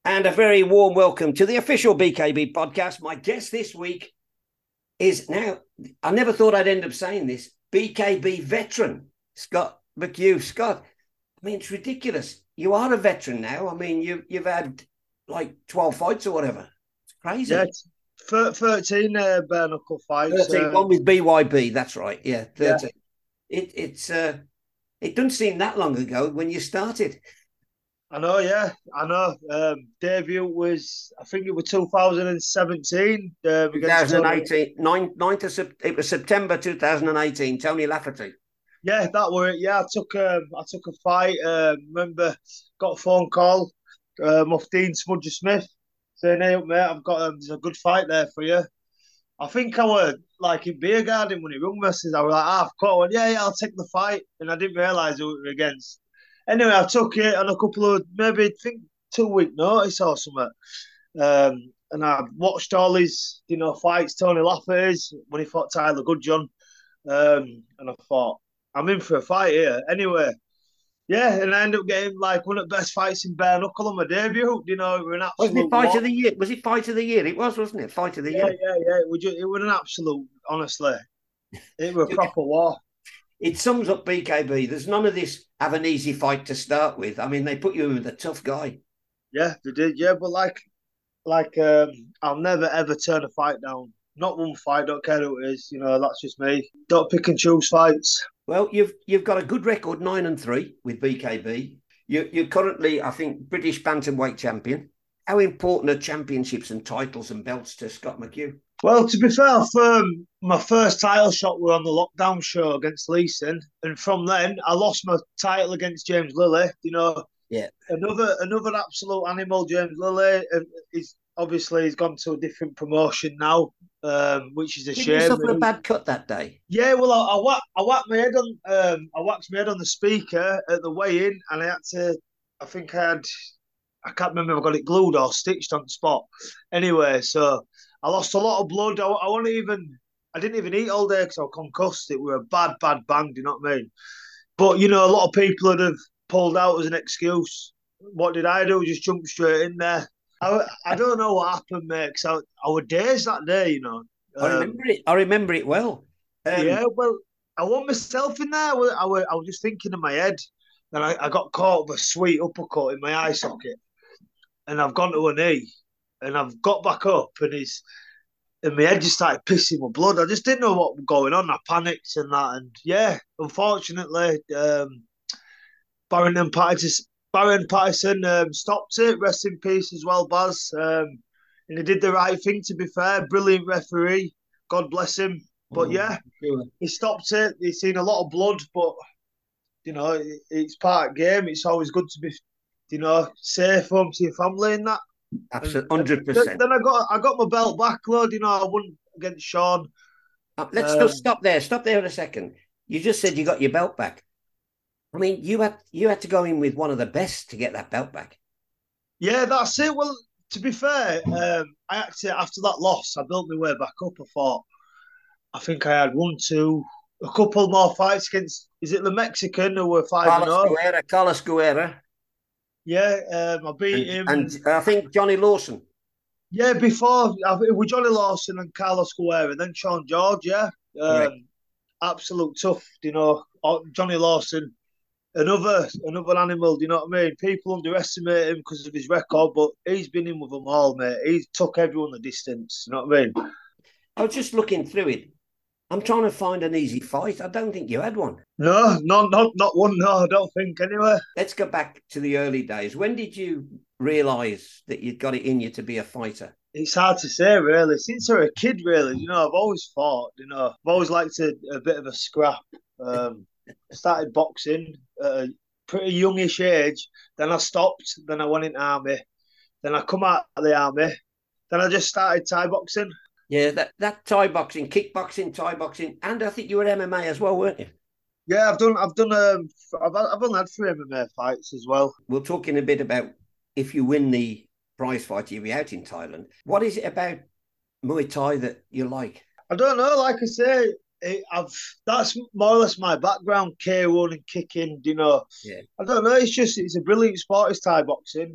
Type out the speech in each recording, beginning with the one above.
And a very warm welcome to the official BKB podcast. My guest this week is now, I never thought I'd end up saying this, BKB veteran, Scott McHugh. Scott, I mean, it's ridiculous. You are a veteran now. I mean, you've had like 12 fights or whatever. It's Yeah, crazy. 13 bare knuckle fights. 13, one with BYB, that's right. Yeah, Yeah, 13. It doesn't seem that long ago when you started. I know. Yeah, I know. Debut was, I think it was 2017 against Tony. 2018, it was September 2018, Tony Lafferty. Yeah, that were it. Yeah, I took a fight. Remember, got a phone call off Dean Smudger Smith saying, "Hey, mate, I've got there's a good fight there for you." I think I were like in beer garden when he rung me. I was like, "I've got one. Yeah, yeah, I'll take the fight," and I didn't realise who it was against. Anyway, I took it on a couple of maybe I think 2 week notice or something. And I watched all his fights, Tony Lafferty's when he fought Tyler Goodjohn. And I thought I'm in for a fight here. Anyway, yeah, and I ended up getting like one of the best fights in bare knuckle on my debut. It was an Wasn't it absolute fight war. of the year? Was it fight of the year? It was, wasn't it? Fight of the Yeah, year. yeah, yeah. It was an absolute. Honestly, it was a proper war. It sums up BKB. There's none of this have an easy fight to start with. I mean, they put you in with a tough guy. Yeah, they did. Yeah, but I'll never ever turn a fight down. Not one fight. Don't care who it is. That's just me. Don't pick and choose fights. Well, you've got a good record, 9-3 with BKB. You're currently, I think, British bantamweight champion. How important are championships and titles and belts to Scott McHugh? Well, to be fair, my first title shot were on the lockdown show against Leeson, and from then I lost my title against James Lilly. Yeah. Another absolute animal, James Lilly. He's gone to a different promotion now, which is a Didn't you shame. suffer a bad cut that day? Yeah, well, I whacked my head on I whacked my head on the speaker at the weigh-in, and I had to. I think I can't remember if I got it glued or stitched on the spot. Anyway, so I lost a lot of blood. I didn't even eat all day because I was concussed. It were a bad, bad bang. Do you know what I mean? But a lot of people would have pulled out as an excuse. What did I do? Just jump straight in there. I don't know what happened, mate. Because I was dazed that day. I remember Um, it. I remember it well. yeah, well, I want myself in there. I was just thinking in my head. Then I got caught with a sweet uppercut in my eye socket, and I've gone to a knee, and I've got back up, and my head just started pissing with blood. I just didn't know what was going on. I panicked and that, and yeah, unfortunately, Barrington Patterson, stopped it. Rest in peace as well, Baz. And he did the right thing. To be fair, brilliant referee. God bless him. But Oh, yeah, sure. he stopped it. He's seen a lot of blood, but it's part of the game. It's always good to be, safe home to your family and that. And Absolutely, then, 100%. then I got my belt back, Lord. I won against Sean. Let's just Um, stop there. Stop there a second. You just said you got your belt back. I mean, you had to go in with one of the best to get that belt back. yeah, that's it. Well, to be fair, I actually after that loss, I built my way back up. I think I had a couple more fights against. Is it the Mexican who were 5-0? Carlos Guerra, Yeah, I beat him, and and I think Johnny Lawson. yeah, before it was Johnny Lawson and Carlos Guerra, then Sean George. Yeah, Correct. absolute tough. Johnny Lawson, another animal. Do you know what I mean? People underestimate him because of his record, but he's been in with them all, mate. He's took everyone the distance. You know what I mean? I was just looking through it. I'm trying to find an easy fight. I don't think you had one. No, not one. No, I don't think anyway. Let's go back to the early days. When did you realise that you'd got it in you to be a fighter? It's hard to say, really. Since I was a kid, really, I've always fought. I've always liked a bit of a scrap. Started boxing at a pretty youngish age. Then I stopped. Then I went into army. Then I come out of the army. Then I just started Thai boxing. Yeah, that Thai boxing, kickboxing, Thai boxing, and I think you were MMA as well, weren't you? Yeah, I've only had 3 MMA fights as well. We'll talk in a bit about if you win the prize fight, you'll be out in Thailand. What is it about Muay Thai that you like? I don't know. Like I say, I've that's more or less my background. K1 and kicking. Yeah. I don't know. It's a brilliant sport. Is Thai boxing.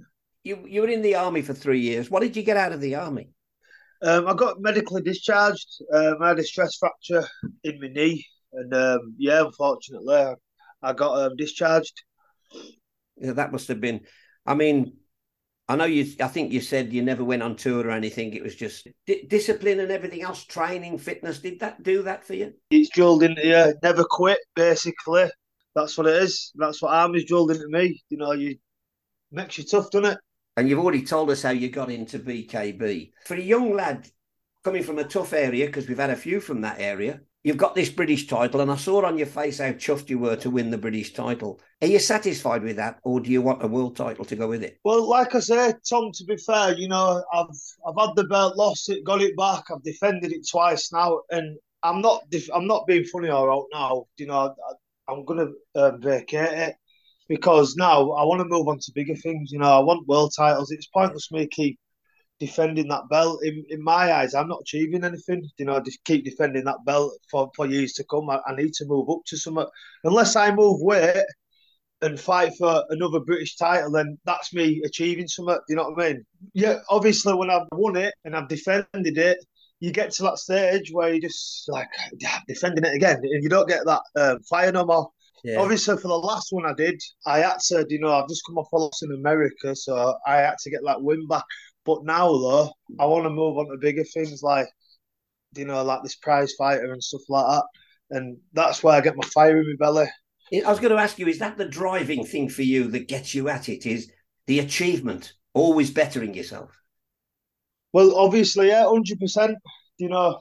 you were in the army for 3 years. What did you get out of the army? I got medically discharged. I had a stress fracture in my knee, and yeah, unfortunately, I got discharged. Yeah, that must have been. I mean, I know you. I think you said you never went on tour or anything. It was just discipline and everything else, training, fitness. Did that do that for you? It's drilled into you. Never quit, basically. That's what it is. That's what army's drilled into me. You know, you makes you tough, doesn't it? And you've already told us how you got into BKB. For a young lad coming from a tough area, because we've had a few from that area, you've got this British title, and I saw on your face how chuffed you were to win the British title. Are you satisfied with that, or do you want a world title to go with it? Well, like I say, Tom, to be fair, you know, I've had the belt, lost it, got it back. I've defended it twice now, and I'm not being funny or out now. You know, I'm gonna vacate it because now I want to move on to bigger things. You know, I want world titles. It's pointless me keep defending that belt. In my eyes, I'm not achieving anything. You know, just keep defending that belt for years to come. I need to move up to something. Unless I move weight and fight for another British title, then that's me achieving something. Do you know what I mean? Yeah, obviously, when I've won it and I've defended it, you get to that stage where you just like defending it again, and you don't get that fire no more. Yeah. Obviously, for the last one I did, I had to, you know, I've just come off a loss in America, so I had to get that win back. But now, though, I want to move on to bigger things like, you know, like this prize fighter and stuff like that. And that's where I get my fire in my belly. I was going to ask you, is that the driving thing for you that gets you at it? Is the achievement, always bettering yourself? Well, obviously, yeah, 100%. You know,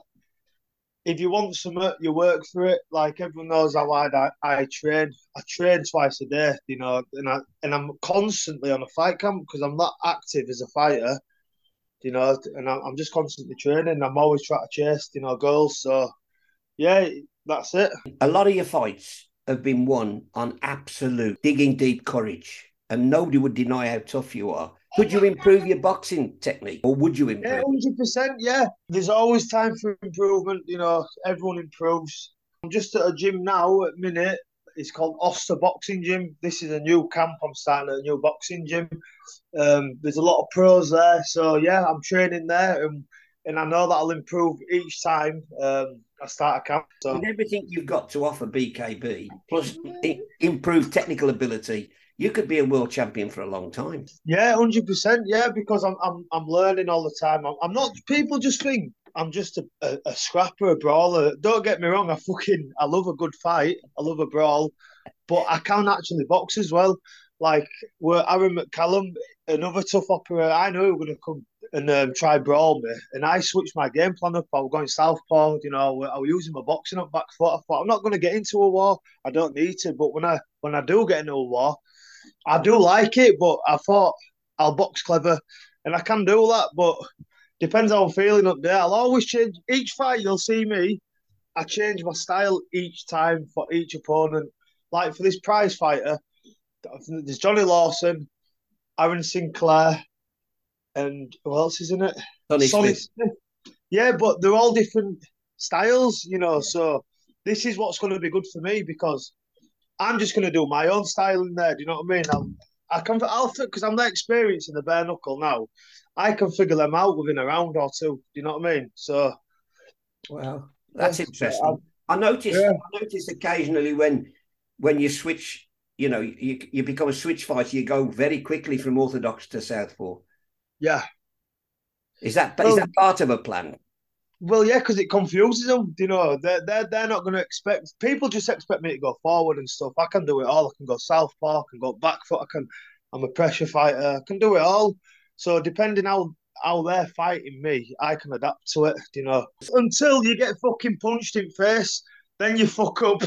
if you want something, you work for it. Like everyone knows how hard I train. I train twice a day, you know, and I'm constantly on a fight camp because I'm not active as a fighter, you know, and I'm just constantly training. I'm always trying to chase, you know, goals. So, yeah, that's it. A lot of your fights have been won on absolute digging deep courage, and nobody would deny how tough you are. Could you improve your boxing technique, or would you improve? Yeah, 100%. Yeah, there's always time for improvement. You know, everyone improves. I'm just at a gym now at minute. It's called Oster Boxing Gym. This is a new camp. I'm starting at a new boxing gym. There's a lot of pros there, so yeah, I'm training there, and I know that I'll improve each time I start a camp. So with everything you've got to offer BKB, plus improved technical ability, you could be a world champion for a long time. Yeah, 100%. Yeah, because I'm learning all the time. I'm not. People just think I'm just a scrapper, a brawler. Don't get me wrong. I love a good fight. I love a brawl, but I can actually box as well. Like where Aaron McCallum, another tough operator, I knew he was going to come and try brawl me, and I switched my game plan up. I was going southpaw. You know, I was using my boxing up back foot. I thought I'm not going to get into a war. I don't need to. But when I do get into a war, I do like it, but I thought I'll box clever, and I can do that. But depends how I'm feeling up there. I'll always change each fight. You'll see me. I change my style each time for each opponent. Like for this prize fighter, there's Johnny Lawson, Aaron Sinclair, and who else is in it? Sonny Smith. Yeah, but they're all different styles, you know. Yeah. So this is what's going to be good for me because I'm just going to do my own style in there. Do you know what I mean? I'll because I'm not experienced in the bare knuckle now. I can figure them out within a round or two. Do you know what I mean? So, well, that's interesting. I notice occasionally when you switch, you know, you become a switch fighter, you go very quickly from orthodox to southpaw. Yeah. Is that part of a plan? Well, yeah, because it confuses them. You know, they're not going to expect. People just expect me to go forward and stuff. I can do it all. I can go southpaw. I can go back foot. I'm a pressure fighter. I can do it all. So depending how they're fighting me, I can adapt to it. You know, until you get fucking punched in face, then you fuck up.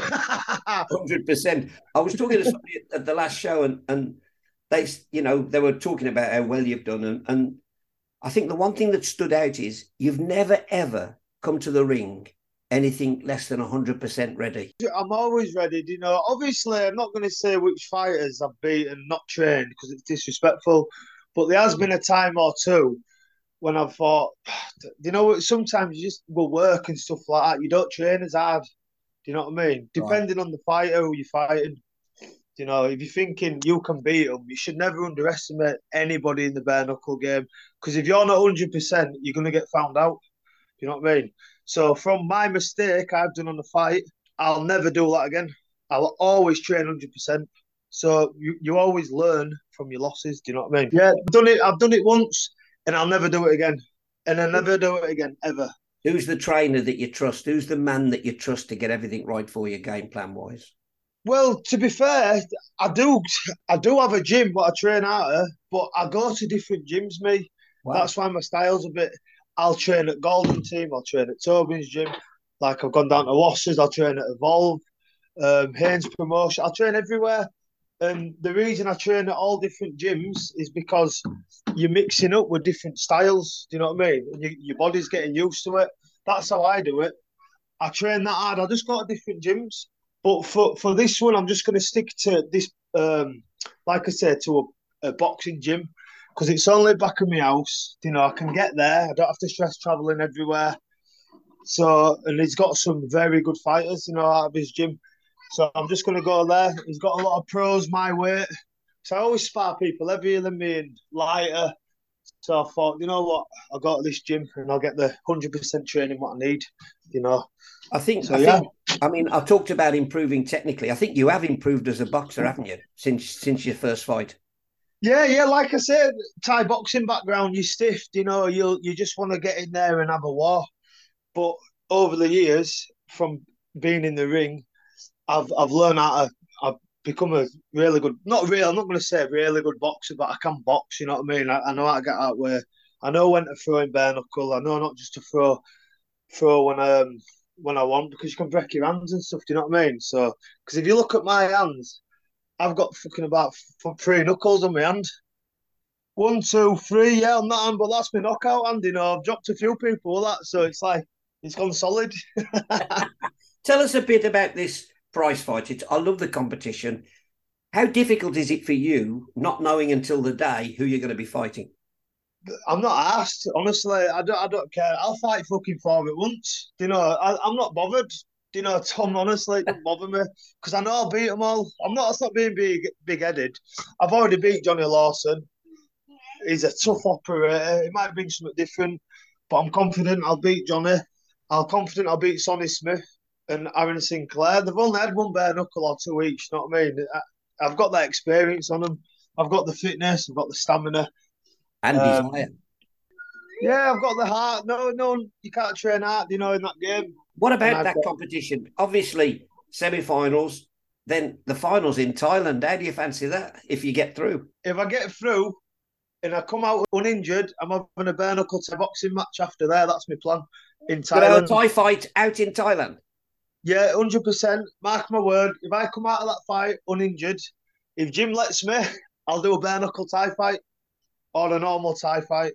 100%. I was talking to somebody at the last show, and they were talking about how well you've done, and I think the one thing that stood out is you've never, ever come to the ring anything less than 100% ready. I'm always ready. You know, obviously, I'm not going to say which fighters I've beaten, not trained, because it's disrespectful. But there has been a time or two when I've thought, you know, sometimes you just will work and stuff like that. You don't train as hard. Do you know what I mean? Depending on the fighter who you're fighting. You know, if you're thinking you can beat them, you should never underestimate anybody in the bare knuckle game. Because if you're not 100%, you're going to get found out. You know what I mean? So from my mistake I've done on the fight, I'll never do that again. I'll always train 100%. So you always learn from your losses. Do you know what I mean? Yeah, I've done it once, and I'll never do it again. And I'll never do it again ever. Who's the trainer that you trust? Who's the man that you trust to get everything right for you, game plan wise? Well, to be fair, I do I do have a gym what I train out of, but I go to different gyms, me. Wow. That's why my style's a bit. I'll train at Golden Team, I'll train at Tobin's gym. Like I've gone down to Wassers, I'll train at Evolve, Haynes Promotion, I'll train everywhere. And the reason I train at all different gyms is because you're mixing up with different styles. Do you know what I mean? Your body's getting used to it. That's how I do it. I train that hard. I just go to different gyms. But for this one, I'm just going to stick to this, like I said, to a boxing gym because it's only back of my house. You know, I can get there. I don't have to stress traveling everywhere. So, and he's got some very good fighters, you know, out of his gym. So I'm just going to go there. He's got a lot of pros my weight. So I always spar people heavier than me and lighter. So I thought, you know what, I'll go to this gym and I'll get the 100% training what I need, you know. I think. I mean, I talked about improving technically. I think you have improved as a boxer, haven't you, since your first fight? Yeah. Like I said, Thai boxing background, you're stiff, you know, you just want to get in there and have a war. But over the years, from being in the ring, I've learned how to. I've become a really good, not real. I'm not going to say a really good boxer, but I can box. You know what I mean? I know how to get out where. I know when to throw in bare knuckle. I know not just to throw when I want because you can break your hands and stuff. Do you know what I mean? So because if you look at my hands, I've got fucking about three knuckles on my hand. One, two, three, yeah, on that hand, but that's my knockout hand. You know, I've dropped a few people with that, so it's like it's gone solid. Tell us a bit about this prize fight. I love the competition. How difficult is it for you not knowing until the day who you're going to be fighting? I'm not asked, honestly. I don't care. I'll fight fucking for it once. You know, I'm not bothered. You know, Tom, honestly, it don't bother me because I know I'll beat them all. I'm not. It's not being big headed. I've already beat Johnny Lawson. He's a tough operator. It might bring something different, but I'm confident I'll beat Johnny. I'm confident I'll beat Sonny Smith and Aaron Sinclair. They've only had one bare knuckle or two each. You know what I mean? I've got that experience on them. I've got the fitness. I've got the stamina. And Um, desire. yeah, I've got the heart. No, you can't train hard, you know, in that game. What And about I've that got, competition? Obviously, semi-finals, then the finals in Thailand. How do you fancy that if you get through? if I get through and I come out uninjured, I'm having a bare knuckle boxing match after there. That's my plan in Going to have a Thailand. Thai fight out in Thailand. Yeah, 100%. Mark my word. If I come out of that fight uninjured, if Jim lets me, I'll do a bare knuckle Thai fight or a normal Thai fight.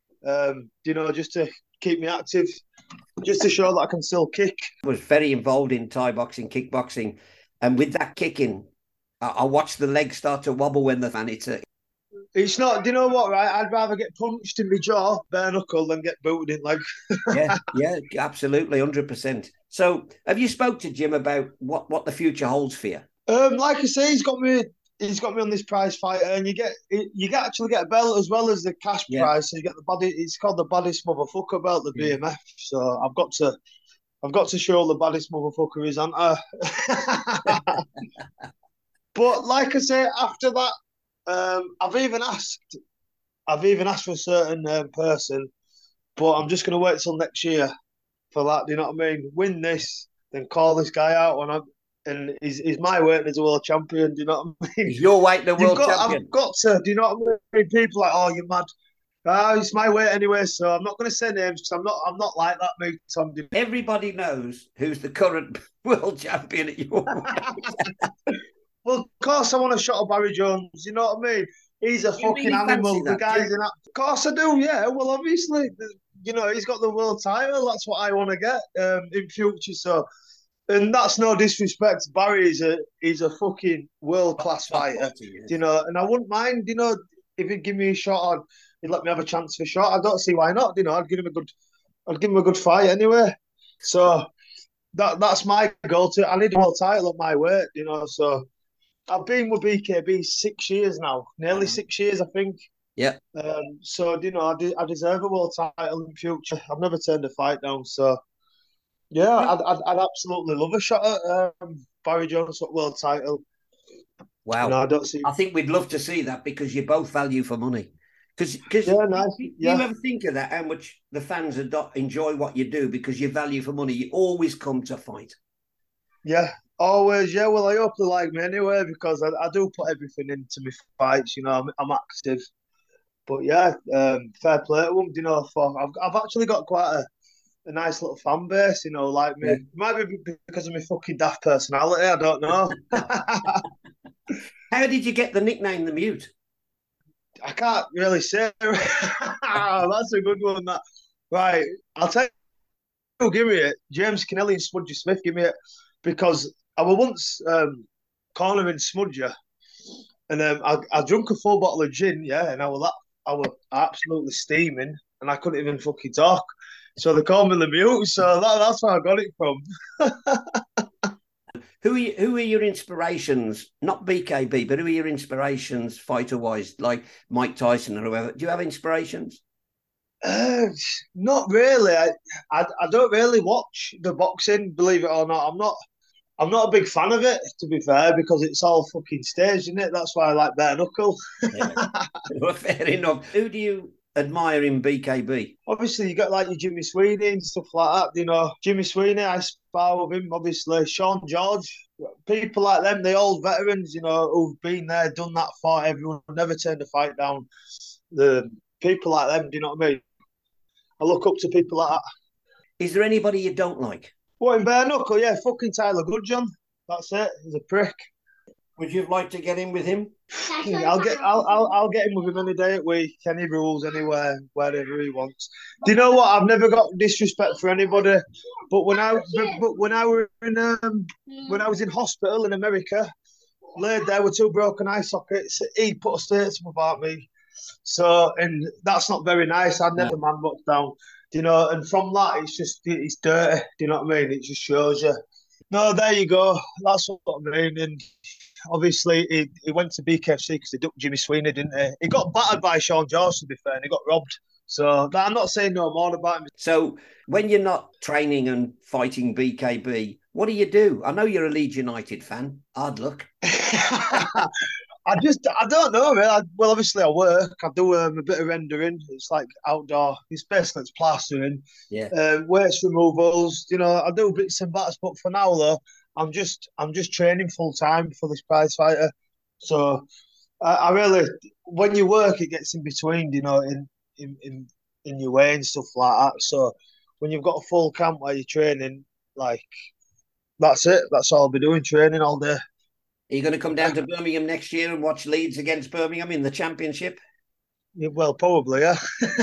You know, just to keep me active, just to show that I can still kick. I was very involved in Thai boxing, kickboxing, and with that kicking, I watched the legs start to wobble when the fan. It's not. Do you know what? Right, I'd rather get punched in my jaw, bare knuckle, than get booted in leg. yeah, absolutely, 100%. So, have you spoke to Jim about what the future holds for you? Like I say, he's got me. He's got me on this prize fighter, and you actually get a belt as well as the cash Yeah, prize. So you get the body. It's called the baddest motherfucker belt, the yeah. BMF. So I've got to show the baddest motherfucker is, aren't I? But like I say, after that, I've even asked for a certain person, but I'm just gonna wait till next year for that. Do you know what I mean? Win this, then call this guy out when I'm, and he's my weight as a world champion. Do you know what I mean? Is your weight the world I've champion? got to. Do you know what I mean? People are like, oh, you're mad. Ah, it's my weight anyway, so I'm not going to say names because I'm not like that, mate. Tom. Everybody knows who's the current world champion at your weight. Well, of course, I want a shot of Barry Jones. You know what I mean? He's a You fucking really fancy animal. The that, do guy's you? an. Of course, I do. Yeah. Well, obviously, you know, he's got the world title. That's what I want to get in future. So, and that's no disrespect. Barry is he's a fucking world class Top fighter. fighter, You yes. know, and I wouldn't mind. You know, if he'd give me a shot, he'd let me have a chance for a shot. I don't see why not. You know, I'd give him a good fight anyway. So that's my goal. I need a world title at my weight. You know, so I've been with BKB 6 years now, nearly Wow. 6 years, I think. Yeah. So I deserve a world title in the future. I've never turned a fight down. So yeah, I'd absolutely love a shot at Barry Jones at world title. Wow. I don't see. I think we'd love to see that because you both value for money. Because Yeah, nice. do you Yeah, ever think of that? How much the fans enjoy what you do because you value for money. You always come to fight. yeah. Always, yeah. Well, I hope they like me anyway because I do put everything into my fights. I'm active. But yeah, fair play to them. I've actually got quite a nice little fan base. Like me. Yeah. It might be because of my fucking daft personality. I don't know. How did you get the nickname the Mute? I can't really say. That's a good one. That right. I'll tell you who give me it. James Kennelly and Smudger Smith give me it because I was once cornering Smudger, and I drunk a full bottle of gin, yeah, and I was absolutely steaming, and I couldn't even fucking talk. So they called me the mute. So that's where I got it from. Who are your inspirations? Not BKB, but who are your inspirations fighter wise, like Mike Tyson or whoever? Do you have inspirations? Uh, Not really. I don't really watch the boxing, believe it or not. I'm not a big fan of it, to be fair, because it's all fucking staged, isn't it? That's why I like bare knuckle. Yeah. Well, fair enough. Who do you admire in BKB? Obviously, you got like your Jimmy Sweeney and stuff like that. Jimmy Sweeney, I spar with him. Obviously, Sean George, people like them, the old veterans, who've been there, done that, fought everyone, never turned a fight down. The people like them, do you know what I mean? I look up to people like that. Is there anybody you don't like? What in bare knuckle? Yeah, fucking Tyler Goodjohn. That's it. He's a prick. Would you like to get in with him? I'll get him with him any day at week. Any rules anywhere, wherever he wants. Do you know what? I've never got disrespect for anybody, but when I were in when I was in hospital in America, laid there with two broken eye sockets, he put a statement about me. So, and that's not very nice. I'd No. never man much down. And from that, it's dirty. Do you know what I mean? It just shows you. No, there you go. That's what I mean. And obviously, he went to BKFC because he ducked Jimmy Sweeney, didn't he? He got battered by Sean George, to be fair, and he got robbed. So I'm not saying no more about him. So when you're not training and fighting BKB, what do you do? I know you're a Leeds United fan. Hard luck. I don't know, man. Well, obviously, I work. I do a bit of rendering. It's like outdoor. It's basically it's plastering, Yeah. weights removals. I do bits and bats. But for now, though, I'm just training full time for this prize fighter. So I really, when you work, it gets in between. In your way and stuff like that. So when you've got a full camp where you're training, like that's it. That's all I'll be doing, training all day. Are you going to come down to Birmingham next year and watch Leeds against Birmingham in the Championship? Yeah, well, probably, yeah.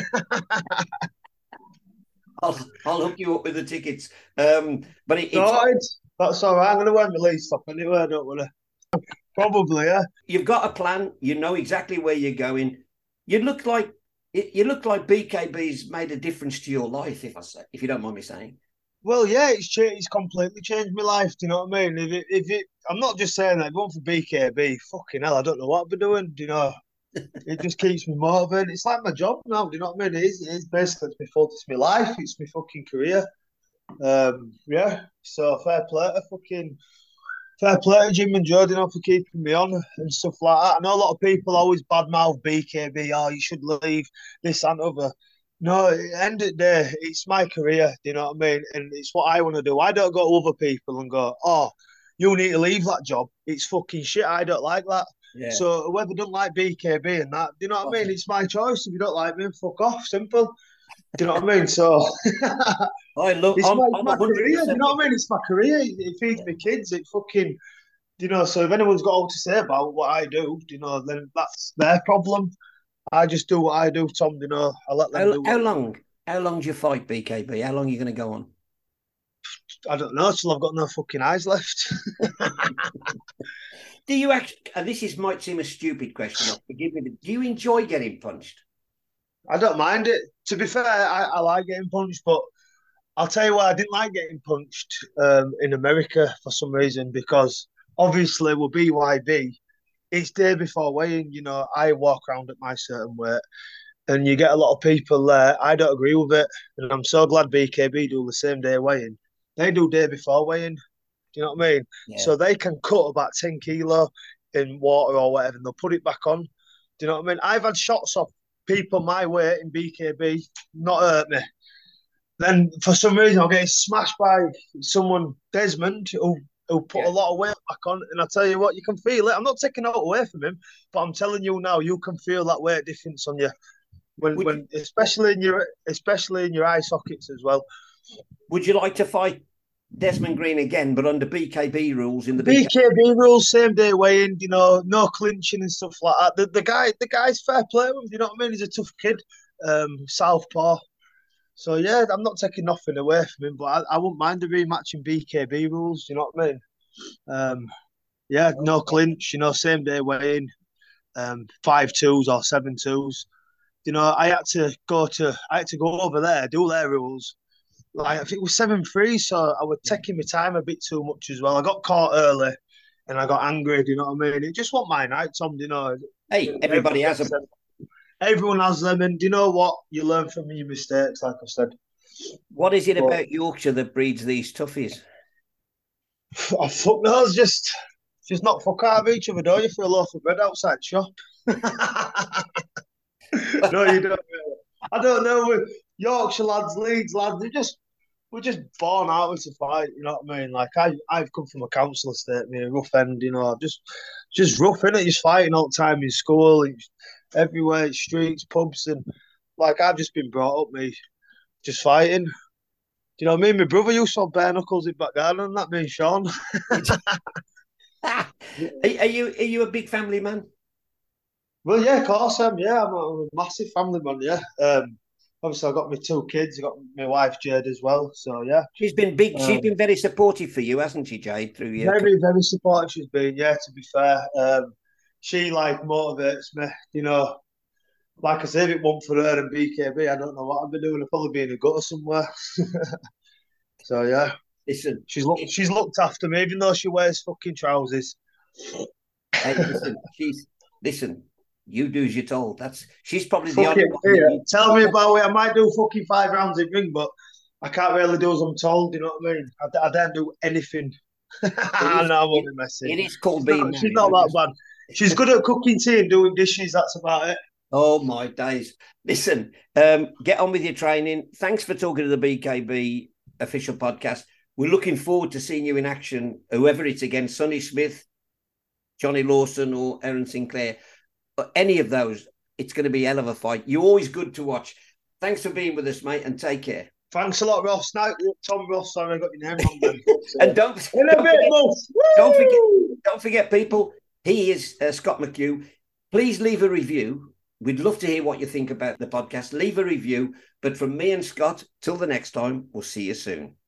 I'll hook you up with the tickets. But it's Sorted. That's all right. I'm going to wear my Leeds top anyway, don't worry. Probably, yeah. you've got a plan. You know exactly where you're going. You look like BKB's made a difference to your life, if you don't mind me saying. Well, yeah, it's completely changed my life. Do you know what I mean? I'm not just saying that. Going for BKB, fucking hell, I don't know what I'll be doing. It just keeps me motivated. It's like my job now. Do you know what I mean? It's basically it's my life. It's my fucking career. Yeah. So fair play to Jim and Joe, for keeping me on and stuff like that. I know a lot of people always badmouth BKB. Oh, you should leave this and other. No, at the end of the day, it's my career. Do you know what I mean? And it's what I want to do. I don't go to other people and go, oh, you need to leave that job. It's fucking shit. I don't like that. Yeah. So whoever don't like BKB and that, do you know what I mean? It's my choice. If you don't like me, fuck off. Simple. Do you know what I mean? So it's my career. Do you know what I mean? It's my career. It feeds me kids. It fucking, so if anyone's got all to say about what I do, then that's their problem. I just do what I do, Tom. I let them do. How long do you fight BKB? How long are you going to go on? I don't know till I've got no fucking eyes left. Do you actually? And might seem a stupid question. Forgive me. But do you enjoy getting punched? I don't mind it. To be fair, I like getting punched, but I'll tell you why I didn't like getting punched in America for some reason because obviously with BYB, it's day before weighing. You know, I walk around at my certain weight, and you get a lot of people there. I don't agree with it, and I'm so glad BKB do the same day weighing. They do day before weighing. Do you know what I mean? Yeah. So they can cut about 10 kilo in water or whatever, and they'll put it back on. Do you know what I mean? I've had shots off people my weight in BKB, not hurt me. Then for some reason I'm getting smashed by someone, Desmond, who put a lot of weight back on. And I tell you what, you can feel it. I'm not taking it away from him, but I'm telling you now, you can feel that weight difference on you when especially in your eye sockets as well. Would you like to fight Desmond Green again, but under BKB rules in the BKB rules, same day weighing, you know, no clinching and stuff like that. The guy's fair play with him, you know what I mean? He's a tough kid, southpaw. So yeah, I'm not taking nothing away from him, but I wouldn't mind a rematch in BKB rules. You know what I mean? Yeah, no clinch. You know, same day weighing, 5-2s or 7-2s. You know, I had to go over there, do their rules. Like I think it was 7-3, so I was taking my time a bit too much as well. I got caught early, and I got angry. Do you know what I mean? It just wasn't my night, Tom. You know. Hey, everybody has them. Everyone has them, and do you know what? You learn from your mistakes, like I said. What is it about Yorkshire that breeds these toughies? Oh, fuck knows, just not fuck out of each other, don't you? For a loaf of bread outside shop. No, you don't. I don't know. With Yorkshire lads, Leeds lads, we're just born out to fight. You know what I mean? Like I've come from a council estate, me, a rough end. You know, just rough, innit? Just fighting all the time in school, everywhere, streets, pubs, and like I've just been brought up, me, just fighting. Do you know what I mean? My brother used to have bare knuckles in back garden, and that means Sean. Are you a big family man? Well, yeah, of course I'm. Yeah, I'm a massive family man. Yeah. Obviously, I've got my 2 kids. I've got my wife Jade as well. So yeah, she's been big. She's been very supportive for you, hasn't she, Jade? Through you, very, very supportive. She's been. Yeah, to be fair, she like motivates me. You know, like I said, if it wasn't for her and BKB, I don't know what I'd be doing. I'd probably be in a gutter somewhere. So yeah, listen, she's looked after me, even though she wears fucking trousers. Hey, listen. You do as you're told. She's probably the only one. Yeah. Tell me about it. I might do fucking 5 rounds in ring, but I can't really do as I'm told. You know what I mean? I don't do anything. I know I'm only messing. It is called being. She's not that bad. She's good at cooking tea and doing dishes. That's about it. Oh my days! Listen, get on with your training. Thanks for talking to the BKB official podcast. We're looking forward to seeing you in action, whoever it's against, Sonny Smith, Johnny Lawson, or Aaron Sinclair. Any of those, it's going to be a hell of a fight. You're always good to watch. Thanks for being with us, mate, and take care. Thanks a lot, Ross. No, Tom Ross. Sorry, I got your name wrong. And don't forget, people. He is Scott McHugh. Please leave a review. We'd love to hear what you think about the podcast. Leave a review. But from me and Scott, till the next time, we'll see you soon.